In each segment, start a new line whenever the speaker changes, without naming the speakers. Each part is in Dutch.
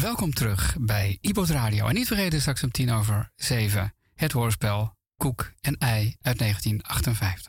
welkom terug bij iPod Radio. En niet vergeten, straks om 7:10 het hoorspel Koek en Ei uit 1958.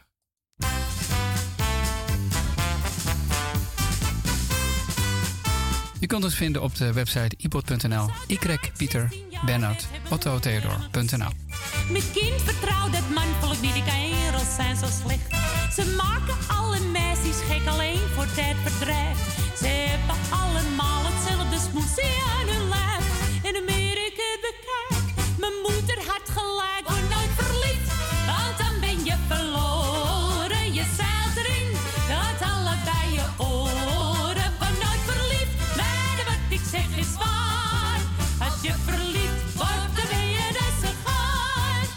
Je kunt ons vinden op de website iPod.nl, Pieter, Bernhard, Otto, Theodor.nl.
Mijn kind vertrouwt het manvolk niet, die kerels zijn zo slecht. Ze maken alle meisjes gek alleen voor tijd verdrijf. Ze hebben allemaal hetzelfde smoesie aan hun lijf. In Amerika bekijk, mijn moeder had gelijk. Word nooit verliefd, want dan ben je verloren. Je zeilt erin, dat allebei je oren. Word nooit verliefd, maar wat ik zeg is waar. Als je verliefd wordt, dan ben je dus een gaar.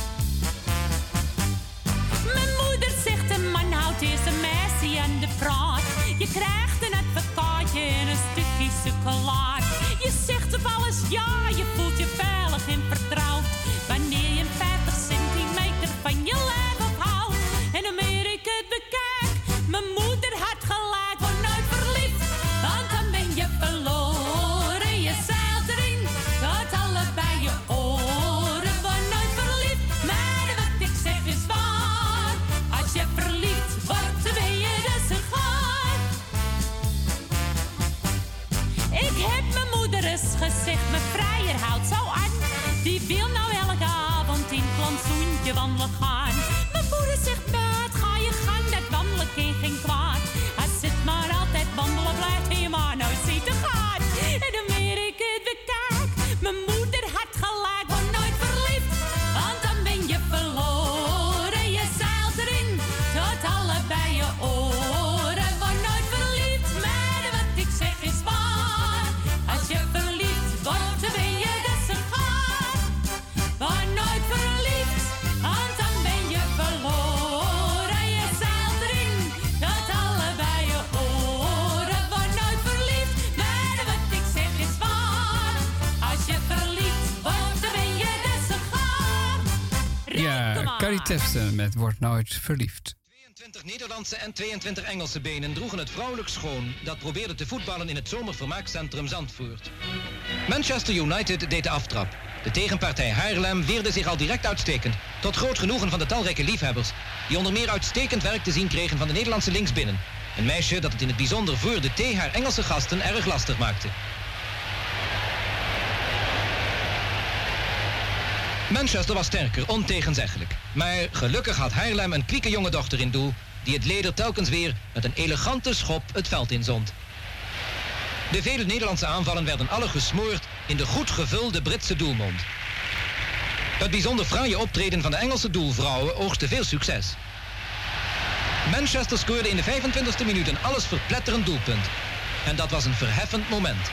Mijn moeder zegt, een man houdt eerst een meisje aan de praat. Je krijgt een advocaatje en een stukje chocolade. Je zegt op alles ja, je voelt je veilig en vertrouwd. Wanneer je een 50 centimeter van je lijf afhoudt. En Amerika het bekijk, mijn moeder had gelijk. Word nooit verliefd, want dan ben je verloren. Je zeilt erin, tot allebei je oren. Word nooit verliefd, maar wat ik zeg is waar. Als je verliefd wordt, dan ben je dus een gaar. Ik heb mijn moeder eens gezegd, mijn vrijer houdt zo aan. Die wil nou elke avond in het plantsoentje wandelen gaan. Mijn moeder zegt, meid, ga je gang, dat wandelen kan geen kwaad. Hij zit maar altijd wandelen, blijft helemaal nooit zien te gaan. En Amerika het bekijk, mijn moeder had gelijk. Word nooit verliefd, want dan ben je verloren. Je zeilt erin, tot allebei je oren. Word nooit verliefd, maar wat ik zeg is waar. Als je verliefd wordt, dan ben je dus een gaar. Word nooit verliefd, want dan ben je verloren. Je zeilt erin, tot allebei je oren. Word nooit verliefd, maar wat ik zeg is waar. Als je verliefd wordt, dan ben je dus een gaar.
Ja, Carrie Tefsten met Word Nooit Verliefd.
22 Nederlandse en 22 Engelse benen droegen het vrouwelijk schoon dat probeerde te voetballen in het zomervermaakcentrum Zandvoort. Manchester United deed de aftrap. De tegenpartij Haarlem weerde zich al direct uitstekend, tot groot genoegen van de talrijke liefhebbers, die onder meer uitstekend werk te zien kregen van de Nederlandse linksbinnen. Een meisje dat het in het bijzonder voor de thee haar Engelse gasten erg lastig maakte. Manchester was sterker, ontegenzeggelijk. Maar gelukkig had Haarlem een klieke jonge dochter in doel, die het leder telkens weer met een elegante schop het veld inzond. De vele Nederlandse aanvallen werden alle gesmoord in de goed gevulde Britse doelmond. Het bijzonder fraaie optreden van de Engelse doelvrouwen oogste veel succes. Manchester scoorde in de 25e minuut een alles verpletterend doelpunt. En dat was een verheffend moment.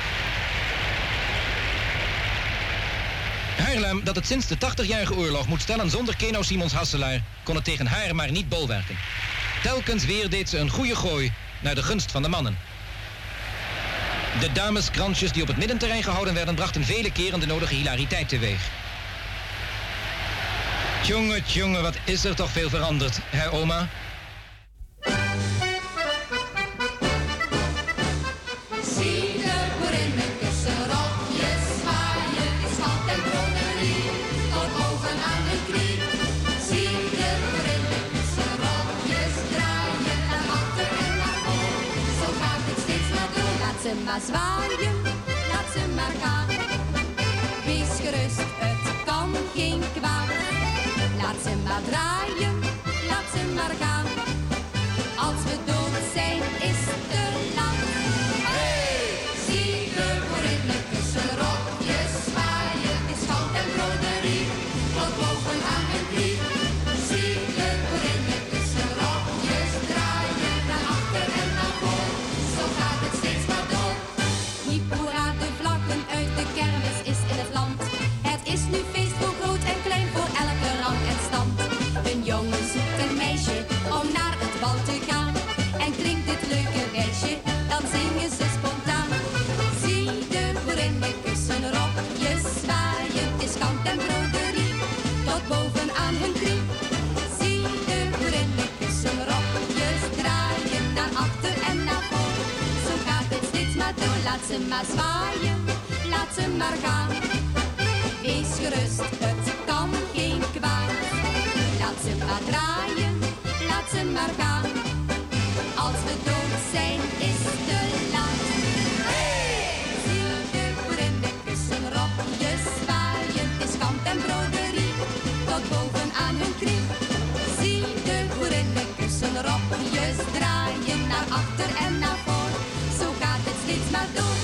Haarlem, dat het sinds de 80-jarige oorlog moet stellen zonder Keno Simons Hasselaar, kon het tegen haar maar niet bolwerken. Telkens weer deed ze een goede gooi naar de gunst van de mannen. De dameskransjes die op het middenterrein gehouden werden, brachten vele keren de nodige hilariteit teweeg. Tjonge, wat is er toch veel veranderd, hè oma?
Maar zwaaien, laat ze maar gaan. Wees gerust, het kan geen kwaad. Laat ze maar draaien, laat ze maar gaan. Als we dood zijn, is het te laat. Hey! Zie de boerinnen tussen rokjes zwaaien. Het is goud en broderie, tot boven aan hun knie. Zie de boerinnen tussen rokjes draaien. Naar achter en naar voor, zo gaat het steeds maar door. Hoera, de vlaggen uit de kermis is in het land. Het is nu feest voor groot en klein, voor elke rang en stand. Een jongen zoekt een meisje om naar het bal te gaan. En klinkt dit leuke wijsje, dan zingen ze spontaan. Zie de boerinnen kussen rokjes zwaaien. Het is kant en broderie, tot boven aan hun knie. Zie de boerinnen kussen rokjes draaien. Naar achter en naar voor, zo gaat het steeds maar door. Laat ze maar zwaaien. maar gaan. Wees gerust, het kan geen kwaad. Laat ze maar draaien, laat ze maar gaan. Als we dood zijn, is te laat. Zie de boerin met kussen, rokjes zwaaien. Het is kant en broderie, tot boven aan hun knie. Zie de boerin met kussen, rokjes draaien. Naar achter en naar voor, zo gaat het steeds maar door.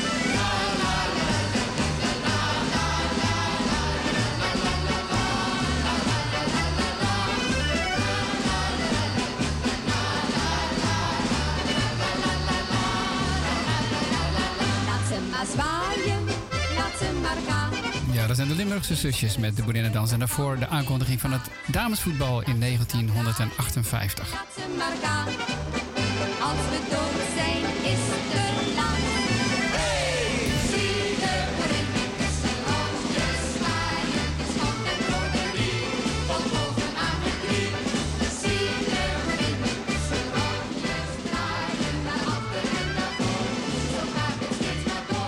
Zwaaien, laat ze maar gaan.
Ja, dat zijn de Limburgse zusjes met de boerinnendans. En daarvoor de aankondiging van het damesvoetbal in 1958.
Laat ze maar gaan. Als we dood zijn, is te laat. Zie de boerinnetjes, rokjes zwaaien. Het is kant en broderie, tot boven aan de knie. Zie de boerinnetjes, rokjes draaien. Naar achter en naar voor, zo gaat het steeds maar door.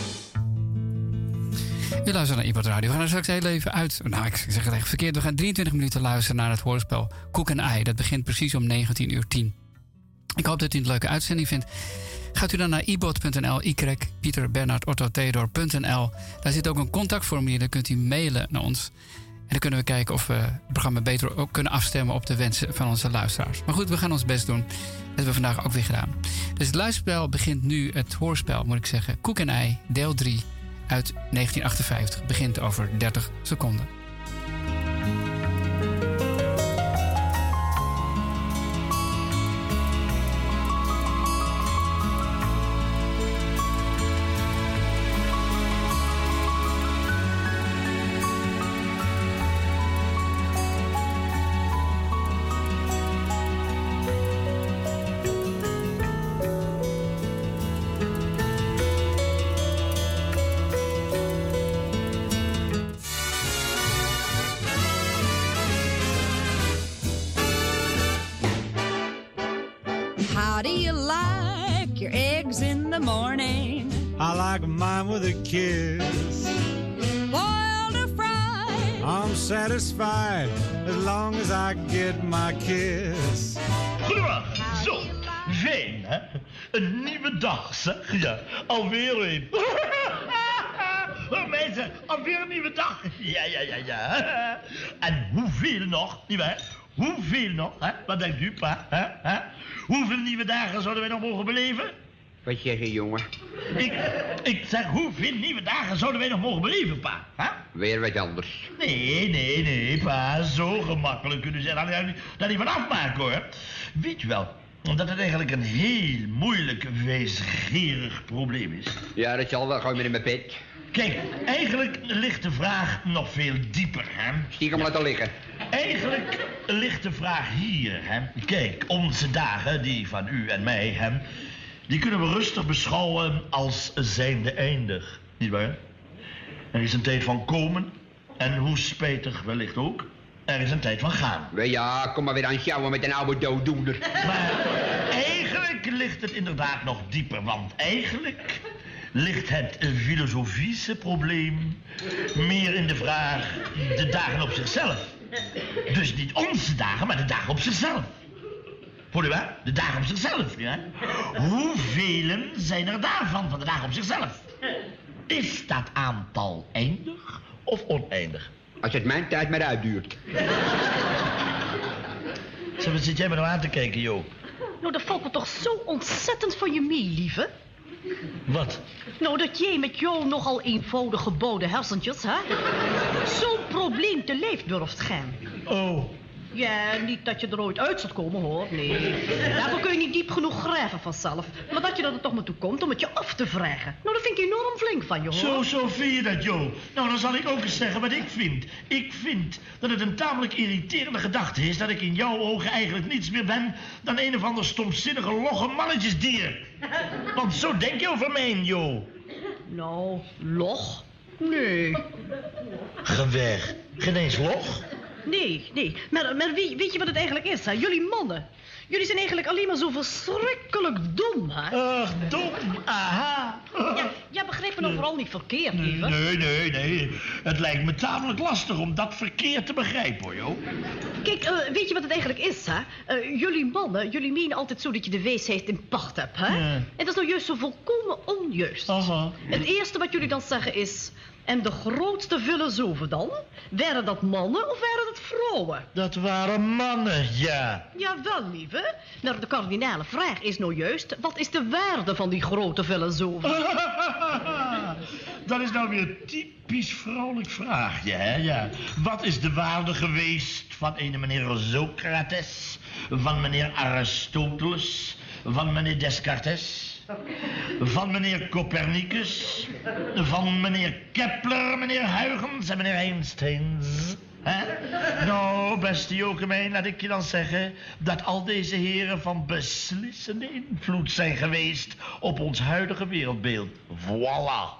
U luistert naar iPod Radio. We gaan er straks heel even uit. Nou, ik zeg het echt verkeerd. We gaan 23 minuten luisteren naar het hoorspel Koek en Ei. Dat begint precies om 19:10. Ik hoop dat u het een leuke uitzending vindt. Gaat u dan naar ibot.nl, Pieter Bernhard Otto Theodor.nl. Daar zit ook een contactformulier. Dan kunt u mailen naar ons. En dan kunnen we kijken of we het programma beter ook kunnen afstemmen op de wensen van onze luisteraars. Maar goed, we gaan ons best doen. Dat hebben we vandaag ook weer gedaan. Dus het luisterspel begint nu, het hoorspel moet ik zeggen, Koek en Ei, deel 3 uit 1958. Begint over 30 seconden.
How do you like your eggs in the morning?
I like mine with a kiss.
Boiled or fried?
I'm satisfied as long as I get my kiss.
Goedemorgen. Zo, fijn hè? Een nieuwe dag zeg. Ja, alweer een. Mensen, alweer een nieuwe dag. Ja. En hoeveel nog, nietwaar? Hoeveel nog, hè? Wat denkt u, pa? Hè? Hoeveel nieuwe dagen zouden wij nog mogen beleven?
Wat zeg je, jongen?
Ik zeg, hoeveel nieuwe dagen zouden wij nog mogen beleven, pa? Hè?
Weer wat anders.
Nee, pa. Zo gemakkelijk kunnen ze daar niet van afmaken, hoor. Weet je wel, dat het eigenlijk een heel moeilijk, wijsgerig probleem is.
Ja, dat zal wel gewoon weer in mijn bed.
Kijk, eigenlijk ligt de vraag nog veel dieper, hè?
Stiekem laten liggen.
Eigenlijk ligt de vraag hier, hè? Kijk, onze dagen, die van u en mij, hè, die kunnen we rustig beschouwen als zijnde eindig, nietwaar? Er is een tijd van komen en hoe spijtig wellicht ook, er is een tijd van gaan.
Ja, kom maar weer aan sjouwen met een oude dooddoener.
Maar eigenlijk ligt het inderdaad nog dieper, want eigenlijk ligt het filosofische probleem meer in de vraag de dagen op zichzelf. Dus niet onze dagen, maar de dagen op zichzelf. Hoor je wel? De dagen op zichzelf, ja? Hoeveel zijn er daarvan, van de dagen op zichzelf? Is dat aantal eindig of oneindig?
Als het mijn tijd maar uitduurt.
Zo, wat zit jij me nou aan te kijken, Joop?
Nou, dat valt me toch zo ontzettend van je mee, lieve.
Wat?
Nou, dat jij met jouw nogal eenvoudig gebouwde hersentjes, hè, zo'n probleem te lijf durft gaan.
Oh.
Ja, niet dat je er ooit uit zult komen, hoor. Nee. Daarvoor kun je niet diep genoeg graven vanzelf. Maar dat je er toch maar toe komt om het je af te vragen. Nou, dat vind ik enorm flink van je, hoor.
Zo vind je dat, Jo. Nou, dan zal ik ook eens zeggen wat ik vind. Ik vind dat het een tamelijk irriterende gedachte is dat ik in jouw ogen eigenlijk niets meer ben dan een of ander stomzinnige logge mannetjesdier. Want zo denk je over mij, Jo.
Nou, log? Nee.
Ga weg. Geen eens log?
Nee. Maar weet je wat het eigenlijk is, hè? Jullie mannen. Jullie zijn eigenlijk alleen maar zo verschrikkelijk dom, hè?
Ach, dom. Aha.
Ja, begrijp me nou vooral niet verkeerd, lieve.
Nee. Het lijkt me tamelijk lastig om dat verkeerd te begrijpen, hoor, joh.
Kijk, weet je wat het eigenlijk is, hè? Jullie mannen, jullie menen altijd zo dat je de wijsheid in pacht hebt, hè?
Ja.
En dat is nou juist zo volkomen onjuist.
Aha.
Het eerste wat jullie dan zeggen is... En de grootste filosofen dan? Waren dat mannen of waren dat vrouwen?
Dat waren mannen, ja.
Jawel, lieve. Maar de kardinale vraag is nou juist... Wat is de waarde van die grote filosofen?
Dat is nou weer een typisch vrouwelijk vraagje, hè? Ja. Wat is de waarde geweest van een meneer Socrates... van meneer Aristoteles... van meneer Descartes... van meneer Copernicus, van meneer Kepler, meneer Huygens en meneer Einsteins. Nou, beste Jokermijn, laat ik je dan zeggen... dat al deze heren van beslissende invloed zijn geweest... op ons huidige wereldbeeld. Voilà.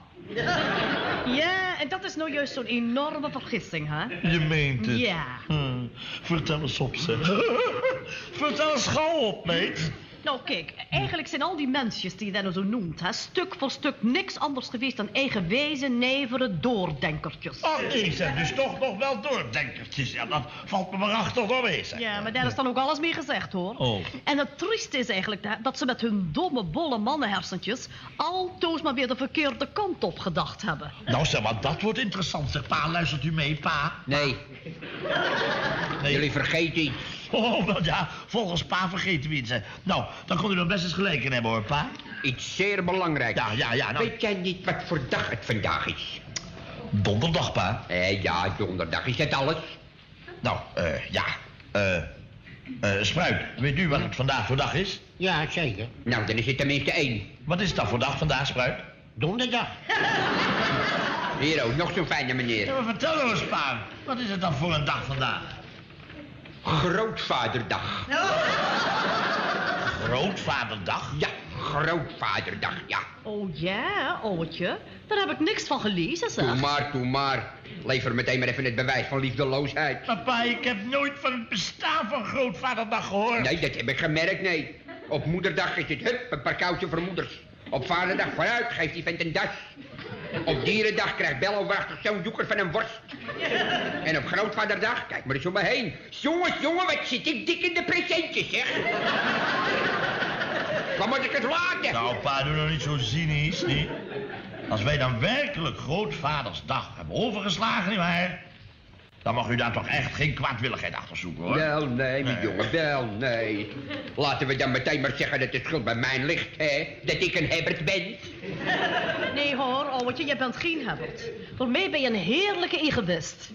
Ja, en dat is nou juist zo'n enorme vergissing, hè?
Je meent het.
Ja.
Vertel eens op, zeg. Vertel eens gauw op, meid.
Nou, kijk, eigenlijk zijn al die mensjes die je daar nou zo noemt... Hè, stuk voor stuk niks anders geweest dan eigenwijze, nijvere doordenkertjes.
Oh, ik zeg dus toch nog wel doordenkertjes. Ja, dat valt me maar achter door wezen.
Ja, maar daar is dan ook alles mee gezegd, hoor.
Oh.
En het trieste is eigenlijk hè, dat ze met hun domme, bolle mannenhersentjes... altoos maar weer de verkeerde kant op gedacht hebben.
Nou, zeg maar, dat wordt interessant. Zeg, pa, luistert u mee, pa?
Nee. Jullie vergeten iets.
Oh, wel ja, volgens pa vergeten we iets. Hè. Nou, dan kon u nog best eens gelijk in hebben, hoor, pa.
Iets zeer belangrijks.
Ja, nou...
Weet jij niet wat voor dag het vandaag is?
Donderdag, pa.
Ja, donderdag. Is dat alles?
Nou, Spruit, weet u wat het vandaag voor dag is?
Ja, zeker.
Nou, dan is het tenminste 1.
Wat is dat voor dag vandaag, Spruit?
Donderdag.
Hier ook, nog zo'n fijne meneer.
Ja, maar vertel eens, pa. Wat is het dan voor een dag vandaag?
Grootvaderdag.
Grootvaderdag?
Ja, grootvaderdag, ja.
Oh ja, ouwtje. Daar heb ik niks van gelezen, zeg.
Doe maar. Lever meteen maar even het bewijs van liefdeloosheid.
Papa, ik heb nooit van het bestaan van grootvaderdag gehoord.
Nee, dat heb ik gemerkt, nee. Op moederdag is het hup, een paar koudje voor moeders. Op vaderdag vooruit, geeft die vent een das. Op dierendag krijgt Bello waarachtig zo'n doeker van een worst. En op grootvaderdag, kijk maar eens om me heen. Jongen, wat zit ik dik in de presentjes, zeg. Waar moet ik het laten?
Nou, pa, doe nou niet zo cynisch, niet? Als wij dan werkelijk Grootvadersdag hebben overgeslagen, nietwaar? Dan mag u daar toch echt geen kwaadwilligheid achter zoeken, hoor.
Wel, nee, mijn jongen, wel, nee. Laten we dan meteen maar zeggen dat de schuld bij mij ligt, hè? Dat ik een hebbert ben.
Nee hoor, ouwtje, jij bent geen hebbert. Voor mij ben je een heerlijke egoïst.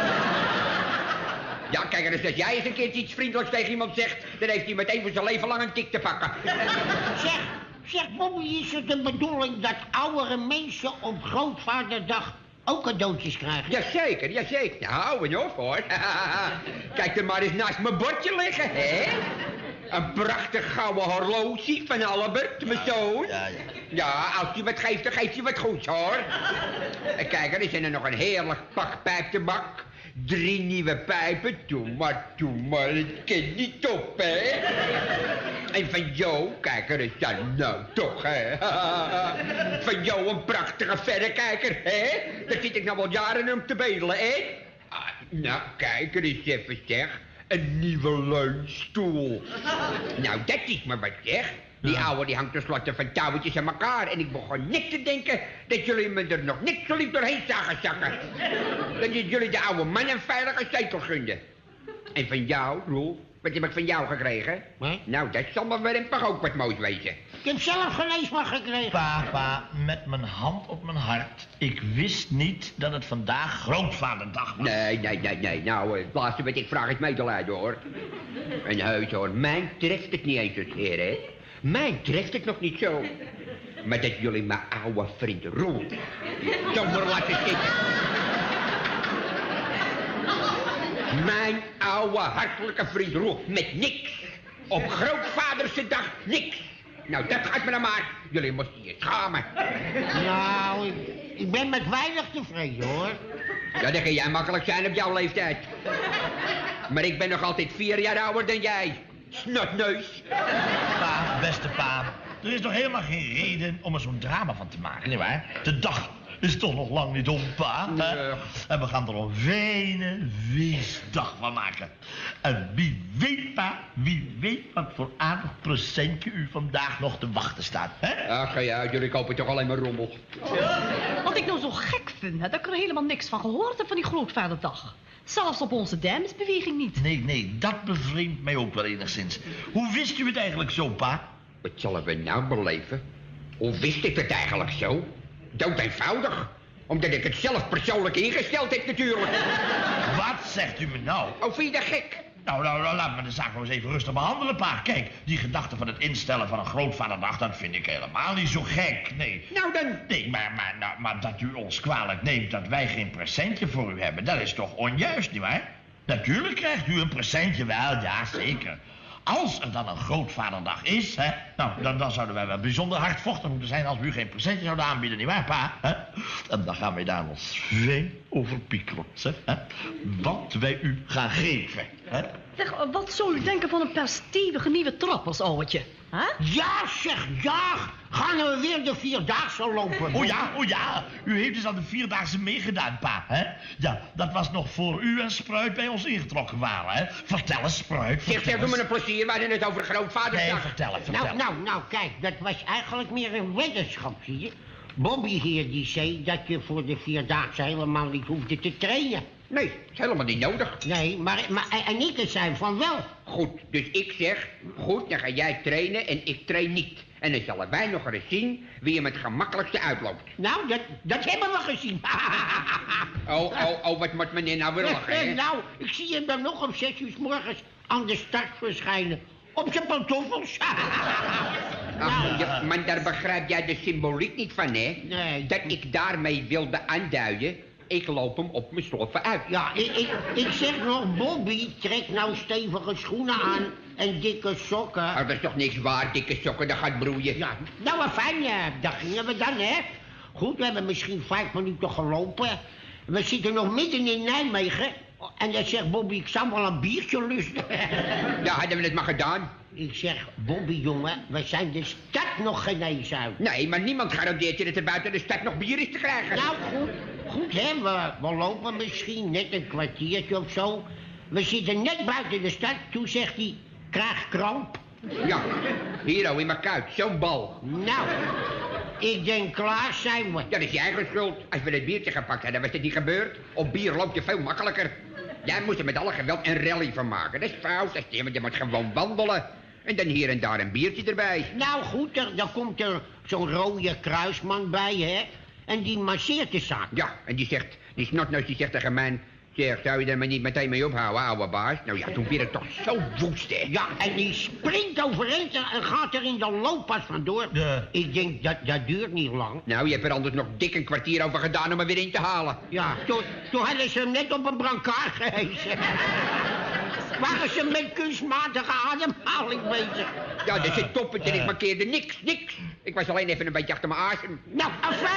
Ja, kijk, dus als jij eens een keertje iets vriendelijks tegen iemand zegt... dan heeft hij meteen voor zijn leven lang een tik te pakken.
Zeg, Bobby, is het de bedoeling dat oudere mensen op Grootvaderdag ook cadeautjes krijgen?
Jazeker. Nou, hou me op, hoor. Kijk er maar eens naast mijn bordje liggen, hè? Een prachtig gouden horloge van Albert, mijn zoon. Ja, als hij wat geeft, dan geeft hij wat goeds, hoor. En kijk, er is er nog een heerlijk pak pijptabak. 3 nieuwe pijpen. Doe maar, het kan niet op, hè? En van jou, kijk, er is dan nou toch, hè? Van jou een prachtige verrekijker, hè? Daar zit ik nou al jaren om te bedelen, hè? Nou, kijk, er is even, zeg. Een nieuwe leunstoel. Nou, dat is maar wat, zeg. Die ouwe die hangt tenslotte van touwtjes aan elkaar. En ik begon net te denken dat jullie me er nog net zo lief doorheen zagen zakken. Dat jullie de oude man een veilige zetel gunden. En van jou, Roel, wat heb ik van jou gekregen? Nou, dat zal maar weer toch ook wat moois wezen.
Ik heb zelf geen eens wat gekregen.
Papa, met mijn hand op mijn hart. Ik wist niet dat het vandaag Grootvaderdag was.
Nee. Nou, het laatste wat ik vraag is medelijden, hoor. En heus, hoor, mij treft het niet eens zozeer, hè. Mij treft het nog niet zo. Maar dat jullie mijn oude vriend Roel zomaar laten zitten. Mijn oude hartelijke vriend Roel, met niks. Op Grootvaderse dag niks. Nou, dat gaat me dan maar. Jullie moesten je schamen.
Nou, ik ben met weinig tevreden, hoor.
Ja, dan kan jij makkelijk zijn op jouw leeftijd. Maar ik ben nog altijd 4 jaar ouder dan jij. Snotneus.
Pa, beste pa, er is nog helemaal geen reden om er zo'n drama van te maken, nietwaar? De dag is toch nog lang niet om, pa. Hè? En we gaan er een fijne feestdag van maken. En wie weet, pa, wie weet wat voor aardig procentje u vandaag nog te wachten staat, hè?
Ach ja, jullie kopen toch alleen maar rommel.
Wat ik nou zo gek vind, hè, dat ik er helemaal niks van gehoord heb van die grootvaderdag. Zelfs op onze damesbeweging niet.
Nee, dat bevreemdt mij ook wel enigszins. Hoe wist u het eigenlijk zo, pa?
Wat zullen we nou beleven? Hoe wist ik het eigenlijk zo? Dood eenvoudig. Omdat ik het zelf persoonlijk ingesteld heb natuurlijk.
Wat zegt u me nou?
Oh, vind je dat gek?
Nou, laat me de zaak nog eens even rustig behandelen, pa. Kijk, die gedachte van het instellen van een grootvaderdag, dat vind ik helemaal niet zo gek, nee.
Nou dan?
Nee, maar dat u ons kwalijk neemt dat wij geen presentje voor u hebben, dat is toch onjuist, nietwaar? Natuurlijk krijgt u een presentje wel, ja, zeker. Als er dan een grootvaderdag is, hè, nou, dan zouden wij wel bijzonder hardvochtig moeten zijn als we u geen presentje zouden aanbieden, nietwaar, pa? Hè? En dan gaan wij daar ons fijn over piekeren, zeg, hè? Wat wij u gaan geven, hè?
Zeg, wat zou u denken van een paar stevige nieuwe trappers, ouwtje? Huh?
Ja, zeg, ja. Gaan we weer de Vierdaagse lopen?
Oh ja. U heeft dus aan de Vierdaagse meegedaan, pa, hè? Ja, dat was nog voor u en Spruit bij ons ingetrokken waren, hè? Vertel eens, Spruit,
Zeg, doe me een plezier, we hadden het over grootvaderdag.
Nee, vertel.
Nou, kijk, dat was eigenlijk meer een weddenschap, zie je. Bobby hier, die zei dat je voor de Vierdaagse helemaal niet hoefde te trainen.
Nee, is helemaal niet nodig.
Nee, maar en ik zei van wel.
Goed, dus ik zeg, goed, dan ga jij trainen en ik train niet. En dan zullen wij nog eens zien wie hem het gemakkelijkste uitloopt.
Nou, dat hebben we gezien.
Wat moet meneer nou willen, hè?
Nou, ik zie hem dan nog om 6 uur 's morgens aan de start verschijnen. Op zijn pantoffels.
Ach, maar daar begrijp jij de symboliek niet van, hè?
Nee.
Dat ik daarmee wilde aanduiden, ik loop hem op mijn sloffen uit.
Ja, ik zeg nog, Bobby, trek nou stevige schoenen aan en dikke sokken.
Oh, dat is toch niks waar, dikke sokken, dat gaat broeien.
Ja, nou, fijn, daar gingen we dan, hè? Goed, we hebben misschien 5 minuten gelopen. We zitten nog midden in Nijmegen. En dan zegt Bobby, ik zou wel een biertje lusten.
Ja, hadden we het maar gedaan.
Ik zeg, Bobby, jongen, we zijn de stad nog geen eens uit.
Nee, maar niemand garandeert je dat er buiten de stad nog bier is te krijgen.
Nou, goed, hè, we lopen misschien net een kwartiertje of zo. We zitten net buiten de stad, toen zegt hij, krijg kramp.
Ja, hier in mijn kuit, zo'n bal.
Nou, ik denk, klaar zijn we.
Dat is je eigen schuld. Als we het biertje gepakt hadden, was dit niet gebeurd. Op bier loop je veel makkelijker. Jij moet er met alle geweld een rally van maken. Dat is fout, je moet gewoon wandelen. En dan hier en daar een biertje erbij.
Nou goed, dan komt er zo'n rode kruisman bij, hè. En die masseert de zaak.
Ja, en die snotneus die zegt tegen mij... Zeg, zou je er maar niet meteen mee ophouden, ouwe baas? Nou ja, toen werd ik toch zo woest, hè.
Ja, en die springt overeind en gaat er in de looppas vandoor.
Ja.
Ik denk, dat duurt niet lang.
Nou, je hebt er anders nog dik een kwartier over gedaan om er weer in te halen.
Ja, toen hadden ze hem net op een brancard gehezen. Waren ze met kunstmatige ademhaling bezig.
Ja, dat zit top en ik markeerde niks. Ik was alleen even een beetje achter mijn asem.
Nou,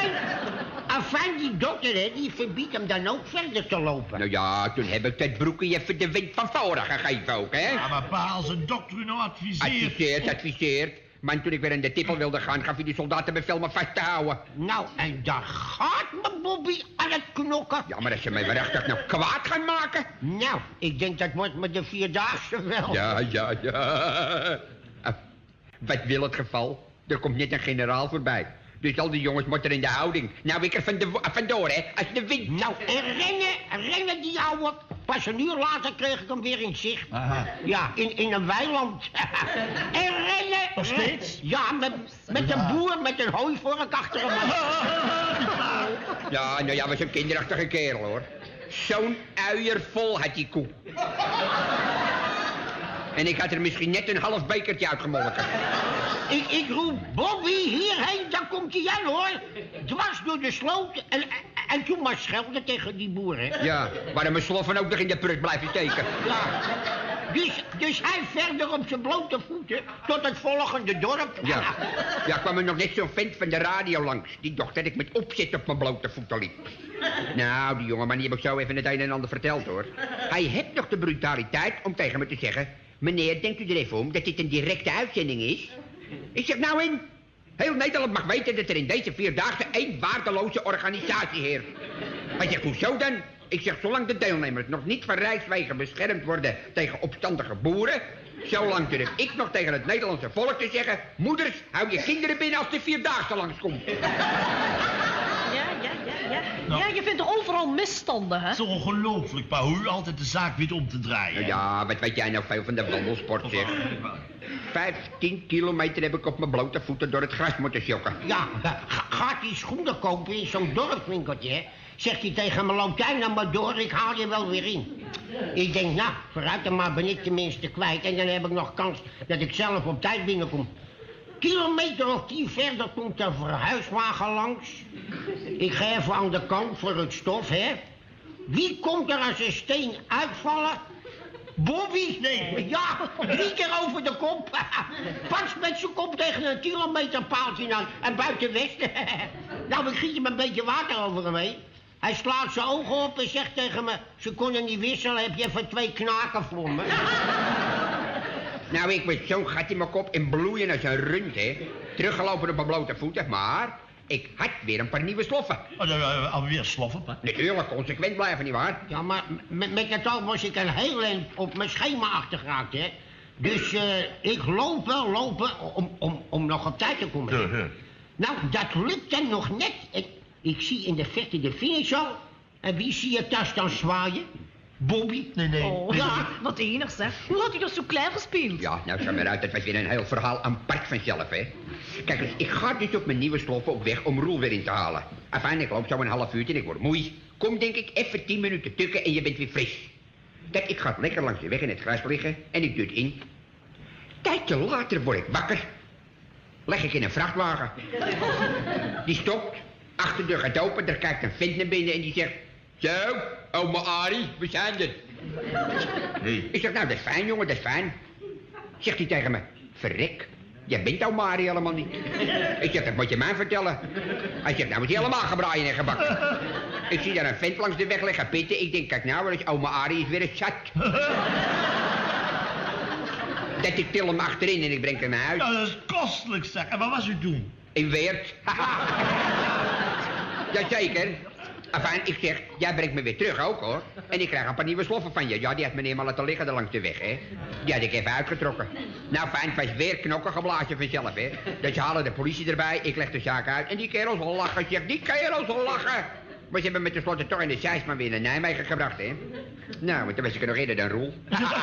afijn, die dokter, hè, die verbiedt hem dan ook verder te lopen.
Nou ja, toen heb ik dat broekje even de wind van voren gegeven ook, hè.
Ja, maar pa, als een dokter u nou
Adviseert. Maar toen ik weer in de tippel wilde gaan, gaf hij de soldaten bevel me vast te houden.
Nou, en daar gaat me Bobby aan het knokken.
Ja, maar als je mij waarachtig nou kwaad gaat maken...
Nou, ik denk dat wordt met de Vierdaagse wel.
Ja. Wat wil het geval? Er komt net een generaal voorbij. Dus al die jongens moeten in de houding. Nou, ik er vandoor, hè. Als de wind...
Nou, en rennen die ouwe. Pas een uur later kreeg ik hem weer in zicht.
Aha.
Ja, in een weiland. En rennen.
Nog steeds?
Ja, met een boer met een hooivork achter hem.
Ja, nou ja, was een kinderachtige kerel, hoor. Zo'n uier vol had die koe. En ik had er misschien net een half bekertje uitgemolken.
Ik roep, Bobby, hierheen, daar komt hij aan, hoor. Dwars door de sloot en toen maar schelden tegen die boer, hè.
Ja, waarom mijn sloffen ook nog in de prut blijven steken.
Ja, Dus hij verder op zijn blote voeten tot het volgende dorp.
Ja, kwam er nog net zo'n vent van de radio langs. Die dacht dat ik met opzet op mijn blote voeten liep. Nou, die jongeman die heb ik zo even het een en ander verteld, hoor. Hij heeft nog de brutaliteit om tegen me te zeggen... Meneer, denkt u er even om dat dit een directe uitzending is? Ik zeg, nou in... Heel Nederland mag weten dat er in deze 4-daagse 1 waardeloze organisatie heerst. Hij zegt, hoezo dan? Ik zeg, zolang de deelnemers nog niet van rijkswegen beschermd worden tegen opstandige boeren... zolang durf ik nog tegen het Nederlandse volk te zeggen... Moeders, hou je kinderen binnen als de 4-daagse langskomt.
Ja, je vindt er overal misstanden, hè?
Zo ongelooflijk, pa, hoe u altijd de zaak weet om te draaien.
Ja, wat weet jij nou veel van de wandelsport, zeg. 15 kilometer heb ik op mijn blote voeten door het gras moeten jokken.
Ja, gaat die schoenen kopen in zo'n dorpswinkeltje, hè? Zegt hij tegen me, loop jij nou maar door, ik haal je wel weer in. Ik denk, nou, vooruit dan maar ben ik tenminste kwijt... en dan heb ik nog kans dat ik zelf op tijd binnenkom. Kilometer of 10 verder komt een verhuiswagen langs. Ik ga even aan de kant voor het stof, hè. Wie komt er als een steen uitvallen? Bobby? Nee. Ja, 3 keer over de kop. Pas met zijn kop tegen een kilometerpaaltje aan. En buiten Westen. Nou, ik giet hem een beetje water over hem heen. Hij slaat zijn ogen op en zegt tegen me... Ze konden niet wisselen, heb je even 2 knaken voor me?
Nou, ik met zo'n gat in mijn kop en bloeien als een rund, hè. Teruggelopen op mijn blote voeten, maar... Ik had weer een paar nieuwe sloffen.
Alweer sloffen, pa?
Natuurlijk, consequent blijven, nietwaar?
Ja, maar met het al was ik een heel eind op mijn schema achtergeraakt, hè. Dus ik lopen om nog op tijd te komen. Nou, dat lukt dan nog net. Ik zie in de verte de finish al. En wie zie je thuis dan zwaaien? Bobby?
Nee.
Oh, ja, wat enig, zeg. Hoe had hij dat zo klein gespeeld?
Ja, nou, zeg maar uit. Dat was weer een heel verhaal apart vanzelf, hè. Kijk eens, ik ga dus op mijn nieuwe sloffen op weg om Roel weer in te halen. Enfin, ik loop zo een half uurtje en ik word moei. Kom, denk ik, even 10 minuten tukken en je bent weer fris. Kijk, ik ga lekker langs de weg in het gras liggen en ik doe het in. Tijdje later word ik wakker. Leg ik in een vrachtwagen. Die stopt, achterdeur gaat open, daar kijkt een vent naar binnen en die zegt... Zo, oma Arie, we zijn er. Nee. Ik zeg, nou, dat is fijn, jongen, dat is fijn. Zegt hij tegen me, verrek, jij bent oma Arie helemaal niet. Ik zeg, dat moet je mij vertellen. Hij zegt, nou, moet je helemaal gebraaien en gebakken. Ik zie daar een vent langs de weg liggen pitten. Ik denk, kijk nou, wat is oma Arie is weer een zat. Dat ik til hem achterin en ik breng hem naar huis.
Nou, dat is kostelijk, zeg. En wat was u toen?
In Weert. Jazeker. Enfin, ik zeg, jij brengt me weer terug ook, hoor. En ik krijg een paar nieuwe sloffen van je. Ja, die had meneer maar laten liggen daar langs de weg, hè. Die had ik even uitgetrokken. Nou, fijn, het was weer knokken geblazen vanzelf, hè. Dus ze halen de politie erbij, ik leg de zaak uit. En die kerels al lachen, zeg, die kerels al lachen. Maar ze hebben me tenslotte toch in de Zeisman weer naar Nijmegen gebracht, hè. Nou, want toen was ik er nog eerder dan Roel.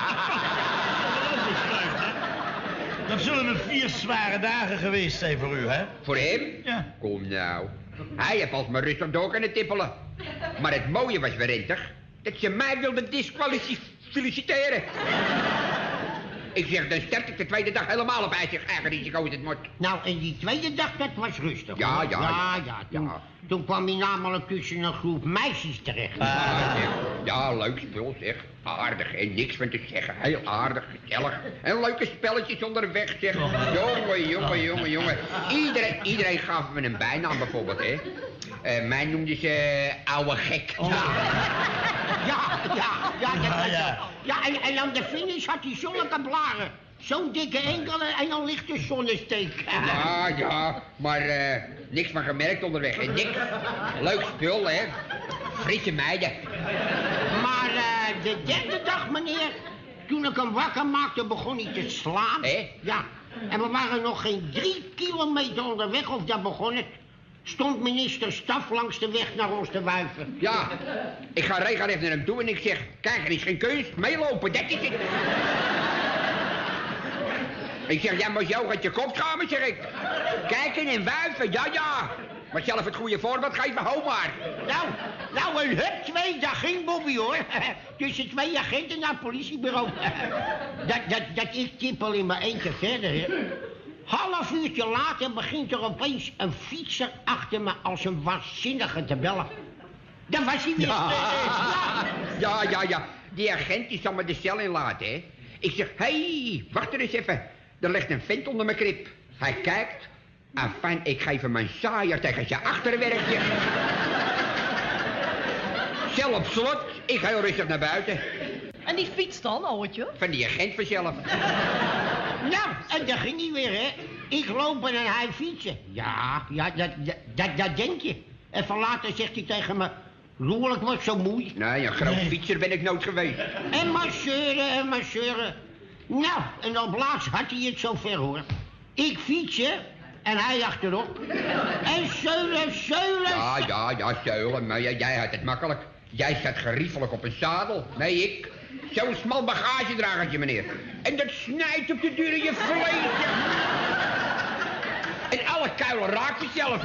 Dat zullen er 4 zware dagen geweest zijn voor u, hè?
Voor hem?
Ja.
Kom nou. Hij heeft als maar rustig door kunnen tippelen. Maar het mooie was weer rentig dat ze mij wilden disqualificeren. Ik zeg, dan start ik de tweede dag helemaal op eigen risico is het moet.
Nou, en die tweede dag, dat was rustig.
Ja.
Toen kwam hij namelijk tussen een groep meisjes terecht.
Ja, leuk spul, zeg. Aardig en niks van te zeggen. Heel aardig, gezellig. En leuke spelletjes onderweg, zeg. Jongen. Iedereen gaf me een bijnaam bijvoorbeeld, hè. Mij noemden ze ouwe gek.
Oh. Ja, en aan de finish had hij zulke blaren. Zo'n dikke enkele en dan ligt de zonnesteek.
Ja, maar niks van gemerkt onderweg, hè. Niks. Leuk spul, hè. Frisse meiden.
Maar de derde dag, meneer, toen ik hem wakker maakte, begon hij te slaan. Ja, en we waren nog geen 3 kilometer onderweg of dat begon het. Stond minister Staf langs de weg naar ons te wuiven.
Ja, ik ga regelrecht naar hem toe en ik zeg... Kijk, er is geen keus, meelopen, dat is het. Ik zeg, jij moet jou uit je kop schamen, zeg ik. Kijken en wuiven, ja. Maar zelf het goede voorbeeld geven, hou maar.
Nou, een hup 2, dat ging Bobby, hoor. Tussen 2 agenten naar het politiebureau. dat ik tippel in mijn eentje verder, hè. Half uurtje later begint er opeens een fietser achter me als een waanzinnige te bellen. Dat was hij weer.
Ja. Die agent die zal me de cel in laten, hè. Ik zeg, wacht er eens even. Er ligt een vent onder mijn krib. Hij kijkt. Afijn, ik geef hem een saaier tegen zijn achterwerkje. Zelf slot, ik ga heel rustig naar buiten.
En die fiets dan, ouwtje?
Van die agent vanzelf.
Nou, en daar ging hij weer, hè. Ik lopen en hij fietsen. Ja, dat denk je. Even later zegt hij tegen me... Roel, ik word zo moe.
Nee, een groot fietser ben ik nooit geweest.
En masseuren. Nou, en op laatst had hij het zover, hoor. Ik fietsen en hij achterop. En zeulen.
Ja, zeulen. Maar jij had het makkelijk. Jij zat geriefelijk op een zadel. Nee, ik. Zo'n smal bagagedragertje, meneer. En dat snijdt op de duur in je vlees. En alle kuilen raak je zelf.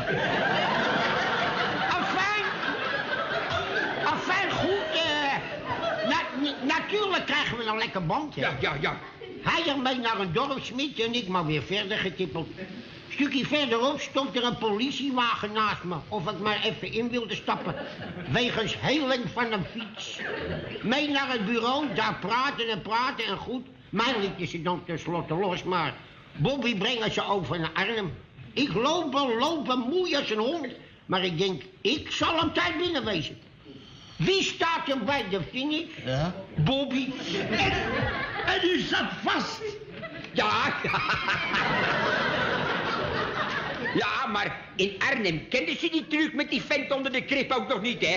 Afijn, goed. Natuurlijk krijgen we een lekker band, hè.
Ja.
Hij ermee naar een dorpsmiet en ik maar weer verder getippeld. Stukje verderop stond er een politiewagen naast me. Of ik maar even in wilde stappen. Wegens heling van een fiets. Mee naar het bureau, daar praten en goed. Mij lieten ze dan tenslotte los, maar Bobby brengen ze over naar Arnhem. Ik lopen, moe als een hond. Maar ik denk, ik zal hem tijd binnen wezen. Wie staat er bij de finish?
Ja?
Bobby.
En u zat vast.
Ja. Ja, maar in Arnhem kenden ze die truc met die vent onder de krib ook nog niet, hè?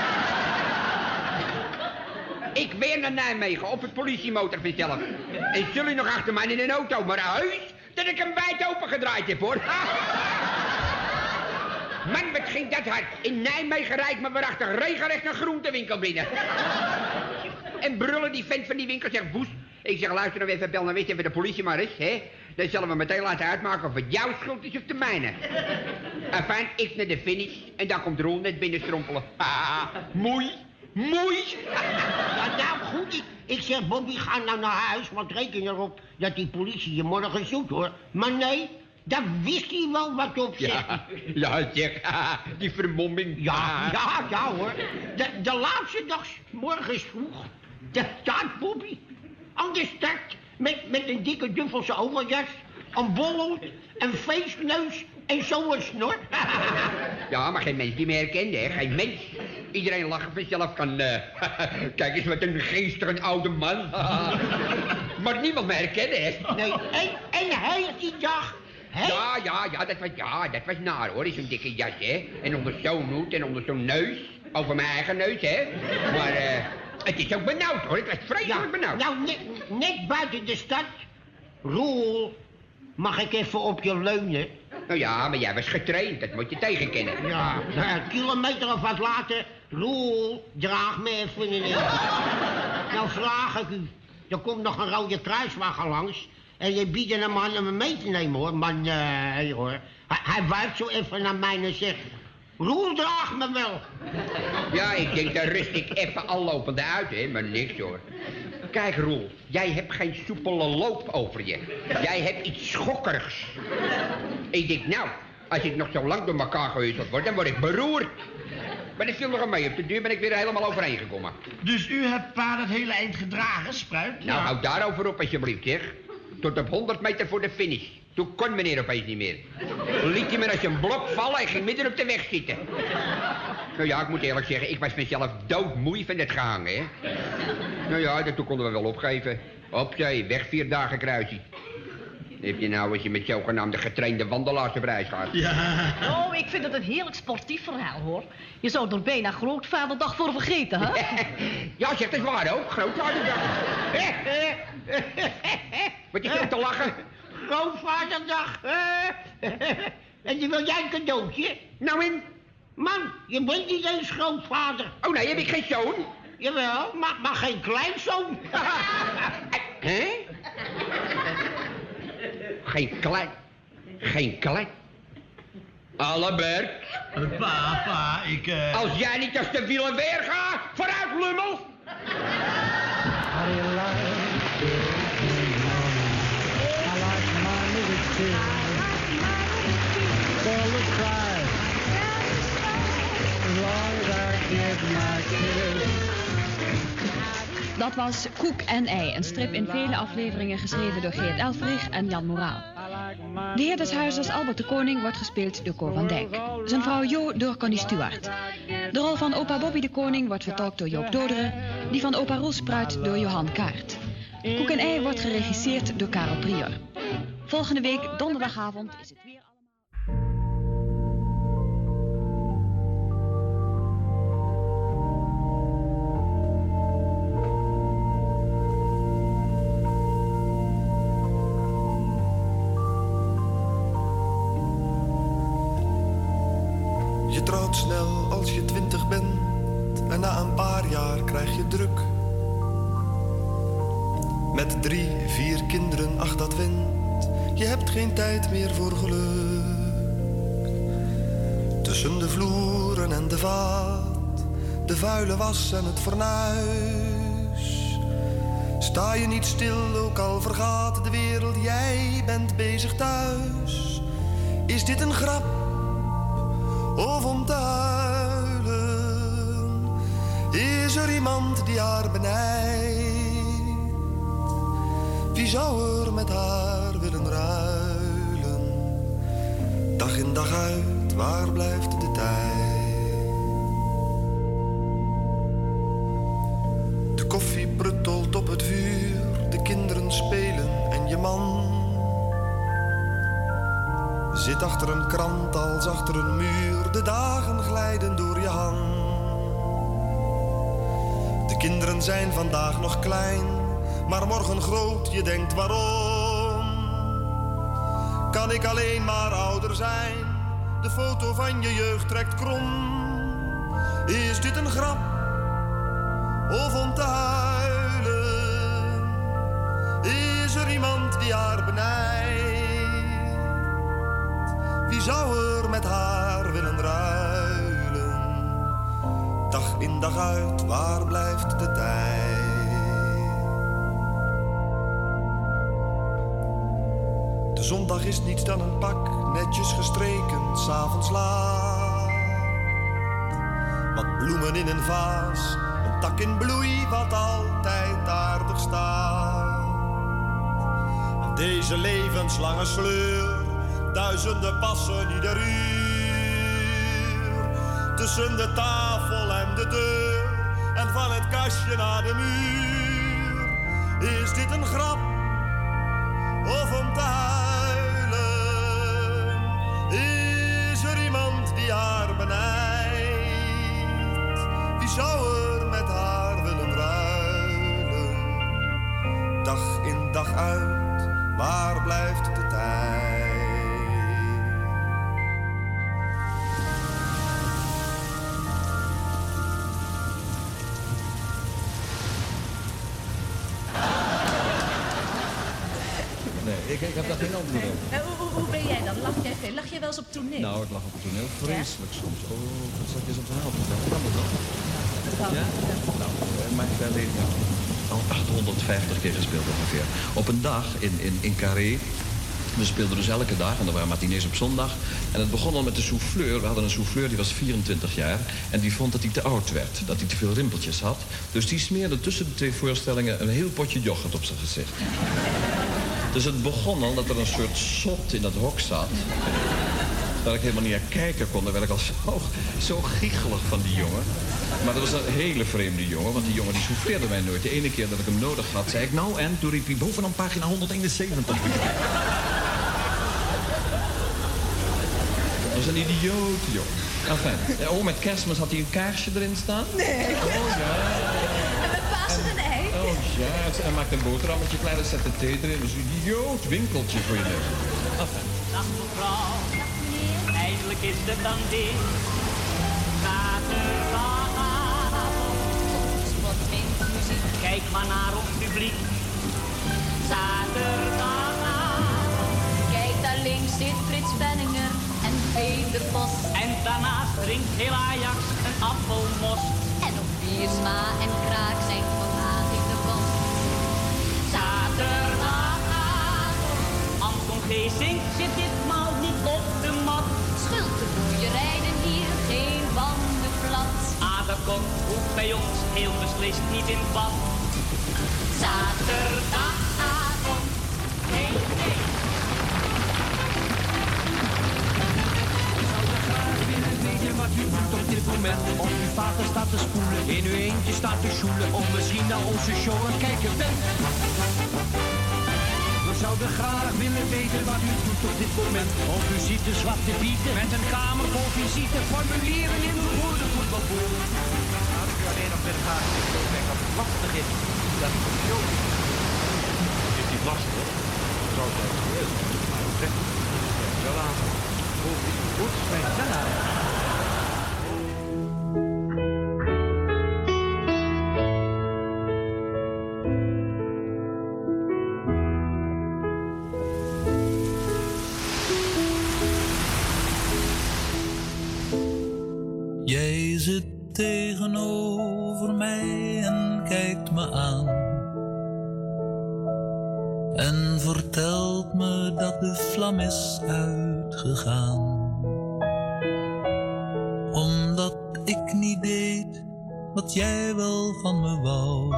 Ik weer naar Nijmegen op het politiemotor vanzelf. En jullie nog achter mij in een auto, maar heus dat ik hem wijd open gedraaid heb, hoor. Man, wat ging dat hard. In Nijmegen rijdt me waarachtig regelrecht een groentewinkel binnen. En brullen die vent van die winkel zegt, Boes. Ik zeg, luister nou even, bel nou weet even de politie maar eens, hè. Dan zullen we meteen laten uitmaken of het jouw schuld is of de mijne. Enfin, ik naar de finish en daar komt Roel net binnen strompelen. Moei.
Ja, nou goed, ik zeg, Bobby, ga nou naar huis, want reken erop dat die politie je morgen zoekt, hoor. Maar nee, daar wist hij wel wat op, zeg.
Ja, zeg, die vermomming.
Ja, hoor. De laatste dag, morgens vroeg, daar staat Bobby. Aan de start, met een dikke duffelse overjas, een bolhoed, een feestneus en zo'n snor.
Ja, maar geen mens die me herkende, hè. Geen mens. Iedereen lachen vanzelf kan... Kijk eens, wat een geestige oude man. Maar niemand me herkende, hè.
Nee, en hij die dag...
Ja, dat was naar, hoor. Zo'n dikke jas, hè. En onder zo'n hoed en onder zo'n neus. Over mijn eigen neus, hè. Maar, het is ook benauwd, hoor. Het was vreselijk benauwd.
Nou, net buiten de stad. Roel, mag ik even op je leunen?
Nou ja, maar jij was getraind. Dat moet je tegenkennen.
Ja, een kilometer of wat later. Roel, draag me even in. Nou vraag ik u. Er komt nog een rode kruiswagen langs. En je biedt hem aan hem mee te nemen, hoor. Maar nee, hoor. Hij wuift zo even naar mij en zegt... Roel, draag me wel.
Ja, ik denk, daar rust ik even al lopende uit, hè. Maar niks, hoor. Kijk, Roel, jij hebt geen soepele loop over je. Jij hebt iets schokkerigs. Ik denk, nou, als ik nog zo lang door elkaar gehusteld word, dan word ik beroerd. Maar dat viel nog aan mee. Op de duur ben ik weer helemaal overheen gekomen.
Dus u hebt pa dat hele eind gedragen, Spruit?
Nou, hou daarover op, alsjeblieft, zeg. Tot op 100 meter voor de finish. Toen kon meneer opeens niet meer. Liet hij me als een blok vallen en ging midden op de weg zitten. Nou ja, ik moet eerlijk zeggen, ik was mezelf doodmoe van het gehangen, hè. Nou ja, dat konden we wel opgeven. Opzij, weg 4 dagen kruisie. Heb je nou als je met zogenaamde getrainde wandelaars op reis gaat?
Ja.
Oh, ik vind het een heerlijk sportief verhaal, hoor. Je zou er bijna Grootvaderdag voor vergeten, hè?
Ja, zeg, dat is waar ook. Grootvaderdag. Wat je zit te lachen?
Grootvaderdag. En dan wil jij een cadeautje?
Nou in?
Man, je bent niet eens grootvader.
Oh nee, heb ik geen zoon?
Jawel, maar geen kleinzoon.
Hè? Geen klein. Albert.
Pa, ik...
Als jij niet als de wielen weer gaat, vooruit, lummel.
Dat was Koek en Ei, een strip in vele afleveringen geschreven door Geert Elfrich en Jan Moraal. De heer des huizes, Albert de Koning, wordt gespeeld door Co van Dijk. Zijn vrouw Jo door Connie Stuart. De rol van opa Bobby de Koning wordt vertolkt door Joop Doderen. Die van opa Roelspruit door Johan Kaart. Koek en Ei wordt geregisseerd door Karel Prior. Volgende week, donderdagavond, is het weer...
Je trouwt snel als je 20 bent en na een paar jaar krijg je druk. Met 3, 4 kinderen, ach dat wint, je hebt geen tijd meer voor geluk. Tussen de vloeren en de vaat, de vuile was en het fornuis. Sta je niet stil, ook al vergaat de wereld, jij bent bezig thuis. Is dit een grap? Of om te huilen, is er iemand die haar benijdt? Wie zou er met haar willen ruilen? Dag in dag uit, waar blijft de tijd? De koffie pruttelt op het vuur, de kinderen spelen en je man zit achter een krant als achter een muur, de dagen glijden door je hand. De kinderen zijn vandaag nog klein, maar morgen groot, je denkt waarom? Kan ik alleen maar ouder zijn, de foto van je jeugd trekt krom. Is dit een grap, of om te huilen? Is er iemand die haar benijdt? Wie zou er met haar willen ruilen? Dag in dag uit, waar blijft de tijd? De zondag is niets dan een pak, netjes gestreken, 's avonds laat. Wat bloemen in een vaas, een tak in bloei, wat altijd aardig staat. En deze levenslange sleur, duizenden passen ieder uur. Tussen de tafel en de deur, en van het kastje naar de muur. Is dit een grap, of om te huilen? Is er iemand die haar benijdt? Wie zou er met haar willen ruilen? Dag in dag uit, waar blijft de tijd?
Ik heb daar geen antwoord op.
Hoe ben jij dan? Lach jij veel? Lach jij wel eens op toneel?
Nou, ik lach op het toneel vreselijk soms. Oh, wat zat je eens op verhaal vertellen? Kan dat dan? Ja? Nou, mijn leven al 850 keer gespeeld ongeveer. Op een dag in Carré. We speelden dus elke dag en er waren matinees op zondag. En het begon al met de souffleur. We hadden een souffleur die was 24 jaar. En die vond dat hij te oud werd. Dat hij te veel rimpeltjes had. Dus die smeerde tussen de 2 voorstellingen een heel potje yoghurt op zijn gezicht. Dus het begon al dat er een soort sot in dat hok zat. Dat ik helemaal niet naar kijken kon. Dan werd ik al zo giechelig van die jongen. Maar dat was een hele vreemde jongen. Want die jongen die souffleerde mij nooit. De ene keer dat ik hem nodig had, zei ik nou en? Toen riep hij bovenaan pagina 171. Dat was een idioot, joh. Enfin, oh, met Kerstmis had hij een kaarsje erin staan?
Nee.
Oh ja.
En met Pasen een ei?
Oh ja, hij maakt een boterhammetje klaar, zet de thee erin. Dus een idioot winkeltje voor je neus. Enfin.
Dag mevrouw. Dag meneer. Eindelijk is het dan weer. Zaterdagavond.
Wat vindt muziek?
Kijk maar naar ons publiek. Zaterdagavond.
Kijk, daar links zit Frits Benninger en Peter Bos.
En daarnaast drinkt heel Ajax een appelmos.
En op Biersma en Kraak zijn vandaag in de bos.
Zaterdagavond. Anton Geesink zit ditmaal niet op de mat.
Schuldenboeien rijden hier geen banden plat.
Ada Kok hoeft bij ons heel beslist niet in bad. Zaterdagavond. Nee, nee. Ik zou er graag willen weten wat u doet op dit moment. Of uw vader staat te spoelen, in uw eentje staat te sjoelen. Of misschien naar onze show aan het kijken bent. We zouden graag willen weten wat u doet op dit moment. Of u ziet de zwarte pieten met een kamer vol visite. Formulieren in uw woordenvoetbalboel. Als u alleen nog verder gaat, is het lastig is. Dat is een show. Is niet lastig, hoor. Zo zou het geweest zijn. Maar ook recht. Wel aan. Hoe is het goed? Mijn teller.
Jij zit tegenover mij en kijkt me aan. En vertelt me dat de vlam is uitgegaan. Omdat ik niet deed wat jij wel van me wou.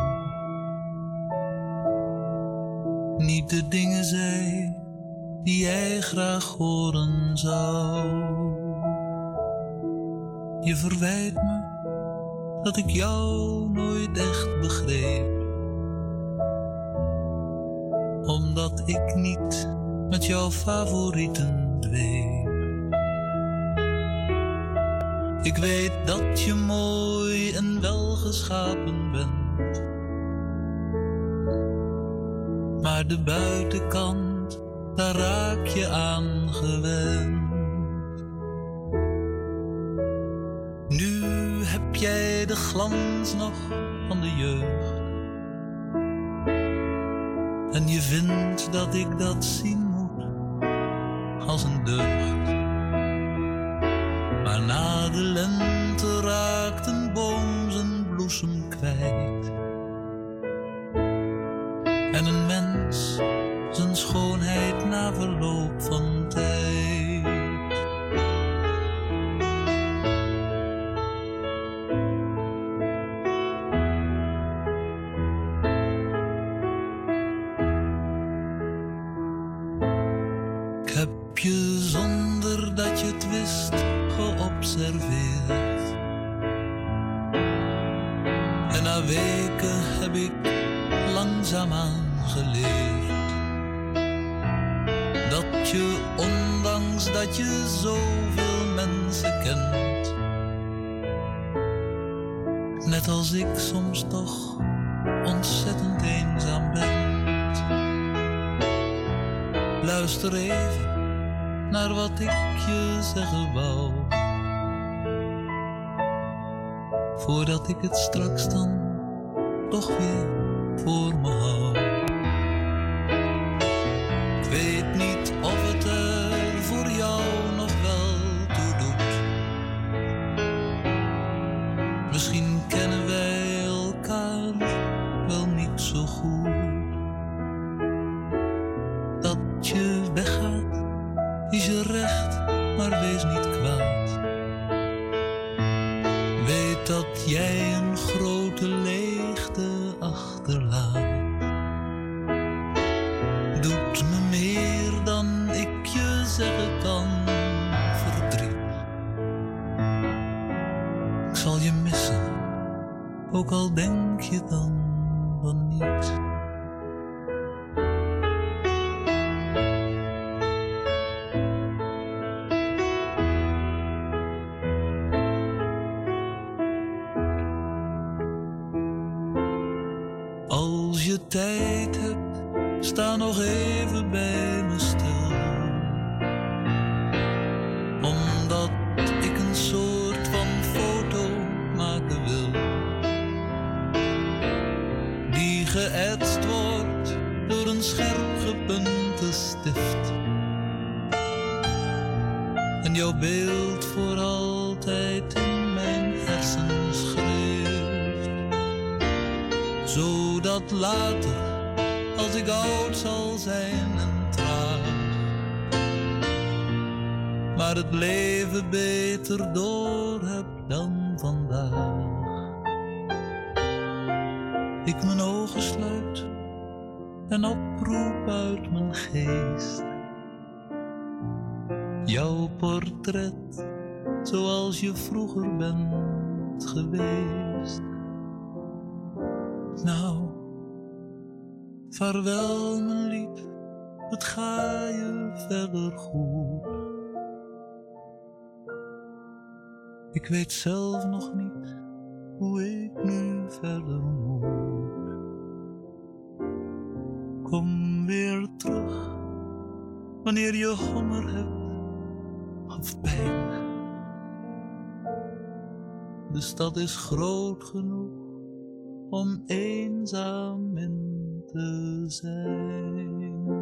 Niet de dingen zei die jij graag horen zou. Je verwijt me dat ik jou nooit echt begreep. Omdat ik niet met jouw favorieten dweep. Ik weet dat je mooi en welgeschapen bent. Maar de buitenkant, daar raak je aan gewend. Nu heb jij de glans nog van de jeugd. En je vindt dat ik dat zien moet als een deugd. Maar na de lente raakt een boom zijn bloesem kwijt. En een mens zijn schoonheid na verloop van tijd. Ik heb je zonder dat je het wist geobserveerd. En na weken heb ik langzaamaan geleerd dat je, ondanks dat je zoveel mensen kent, net als ik soms toch ontzettend eenzaam bent. Luister even naar wat ik je zeggen wou, voordat ik het straks dan toch weer voor me hou. Ik weet niet of het er voor jou nog wel toe doet. Misschien kennen wij elkaar wel niet zo goed. Dat je weggaat is je recht, maar wees niet kwaad. Weet dat jij een grote leegte achterlaat. Doet me meer dan ik je zeggen kan verdriet. Ik zal je missen, ook al denk je dan van niet. Als je tijd hebt, sta nog even bij me stil. Omdat ik een soort van foto maken wil, die geëtst wordt door een scherp gepunte stift. En jouw beeld voor altijd in mijn hersens schreeuwt. Zodat later, als ik oud zal zijn en traag, maar het leven beter door heb dan vandaag, ik mijn ogen sluit een oproep uit mijn geest. Jouw portret, zoals je vroeger bent geweest. Nou, vaarwel mijn lief, het ga je verder goed. Ik weet zelf nog niet hoe ik nu verder moet. Kom weer terug, wanneer je honger hebt of pijn. De stad is groot genoeg om eenzaam in te zijn.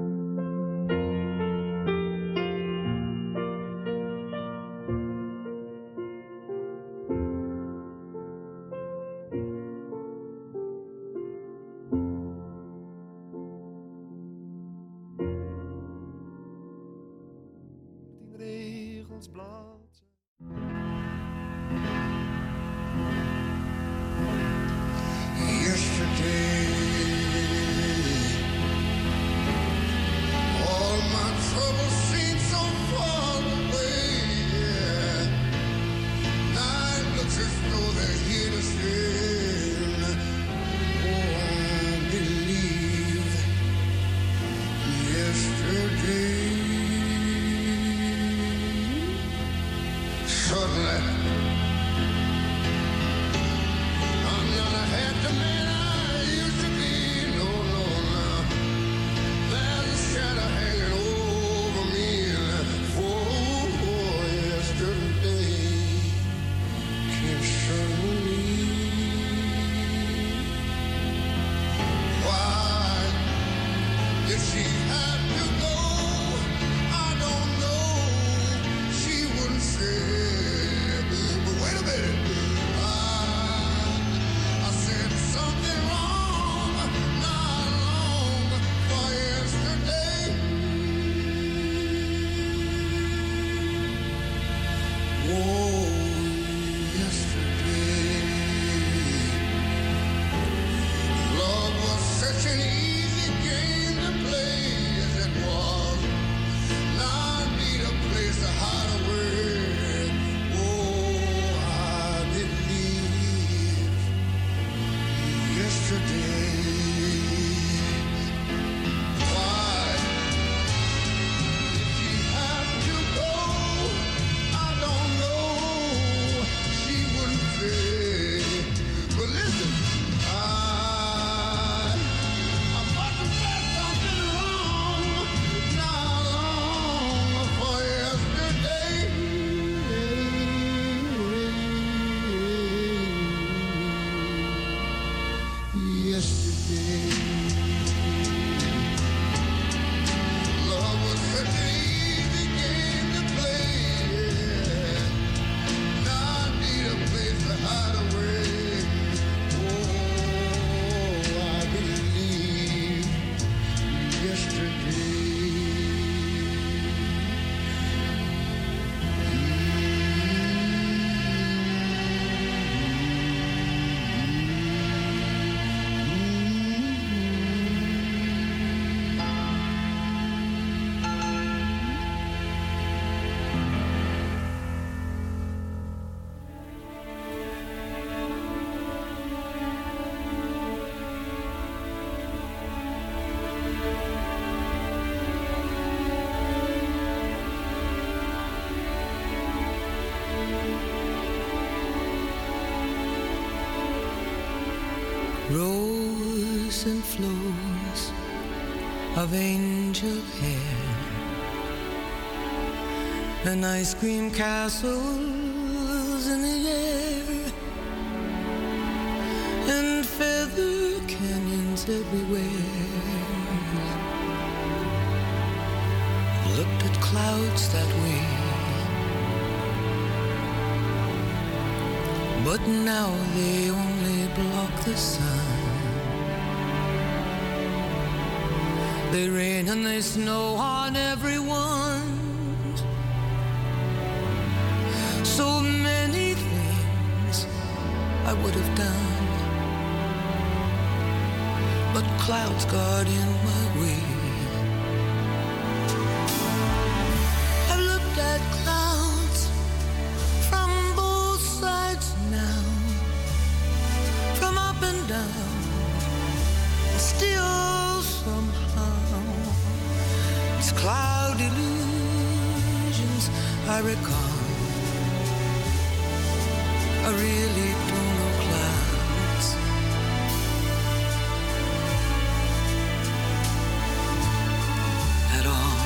Rows and flows of angel hair and ice cream castles in the air and feather canyons everywhere. Looked at clouds that way, but now they only block the sun. They rain and they snow on everyone. So many things I would have done, but clouds got in my way. I've looked at clouds from both sides now, from up and down, and still somehow it's cloud illusions I recall. I really don't know clouds. At all.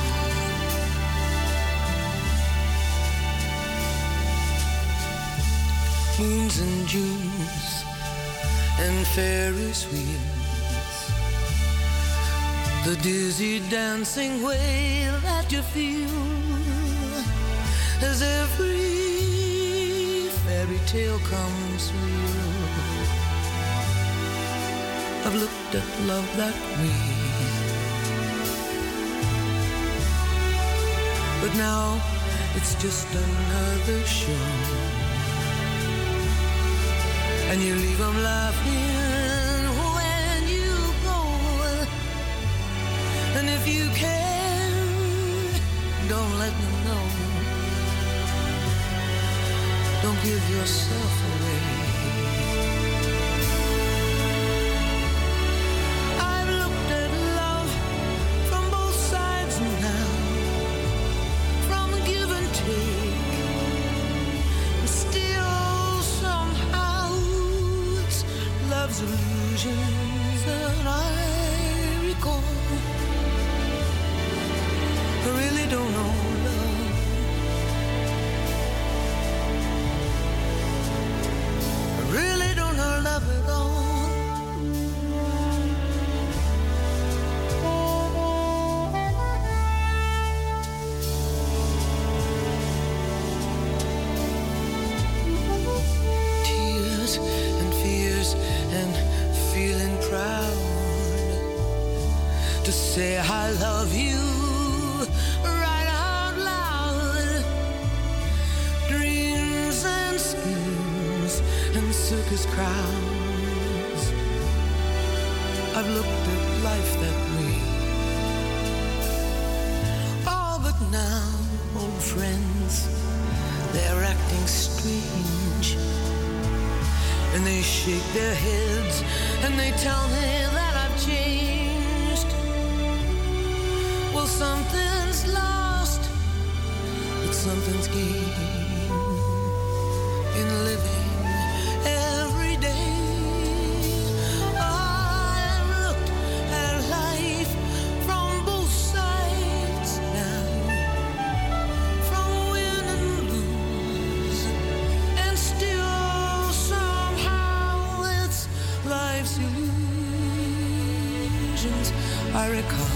Moons and Junes and Ferris wheels, the dizzy dancing way that you feel as every fairy tale comes real. I've looked at love that way, but now it's just another show, and you leave them laughing when you go. And if you can, don't let them know. Don't give yourself away. I've looked at love from both sides now, from give and take, and still somehow it's love's illusions that I recall. I really don't know love. Really don't know love at all. Tears and fears and feeling proud to say I love you right out loud. Dreams and schemes and circus crowds. I've looked at life that way. Oh, but now, old friends, they're acting strange, and they shake their heads and they tell me that I've changed. Well, something's lost, but something's gained in living every day. I've looked at life from both sides now, from win and lose, and still somehow it's life's illusions I recall.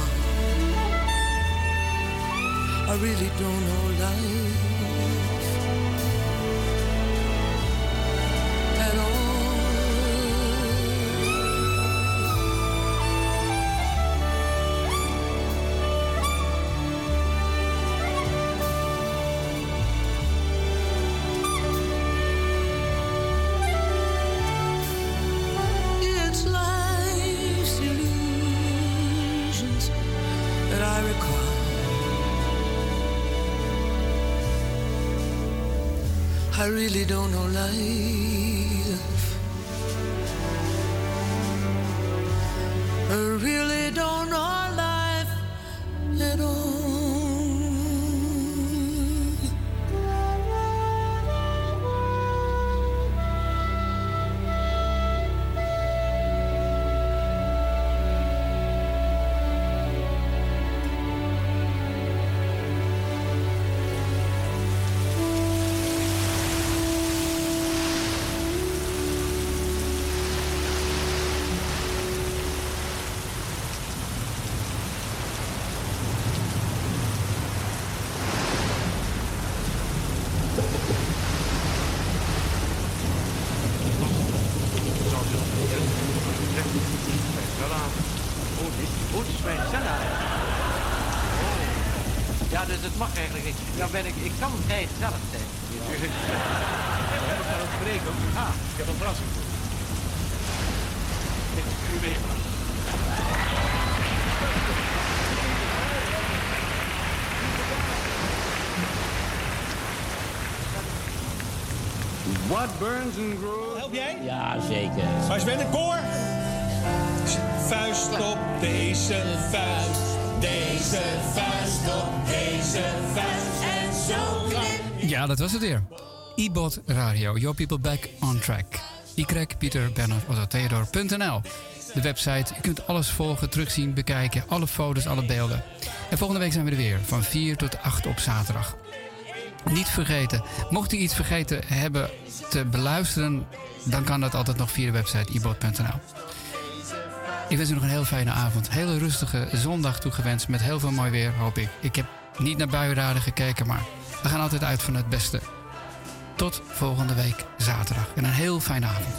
I really don't know life at all. It's life's illusions that I recall. I really don't know life. I really don't know life at all.
Ja, dus het mag eigenlijk niet. Dan ben ik kan vrij gezellig zijn. Ik ga het spreken. Ah, ik heb een verrassing voor u. U meegemaakt.
What burns and grows.
Help jij?
Ja, zeker.
Maar ben een koor. Vuist op deze vuist. Deze vuist op deze vuist. En zo gaat...
Ja, dat was het weer. iBot Radio, Your People Back on Track. Pieter, Bernard, Otto, Theodor.nl. De website, je kunt alles volgen, terugzien, bekijken. Alle foto's, alle beelden. En volgende week zijn we er weer, van 4 tot 8 op zaterdag. Niet vergeten, mocht u iets vergeten hebben te beluisteren, dan kan dat altijd nog via de website ibot.nl. Ik wens u nog een heel fijne avond. Hele rustige zondag toegewenst met heel veel mooi weer, hoop ik. Ik heb niet naar buienraden gekeken, maar we gaan altijd uit van het beste. Tot volgende week zaterdag en een heel fijne avond.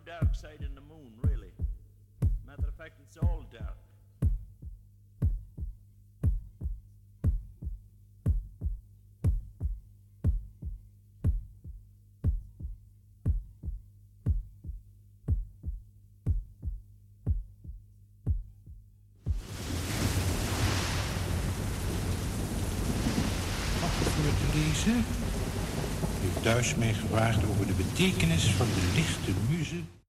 dark side in the moon, really. Matter of fact, it's all dark.
Lezen. U heeft thuis mij gevraagd over de betekenis van de lichte muze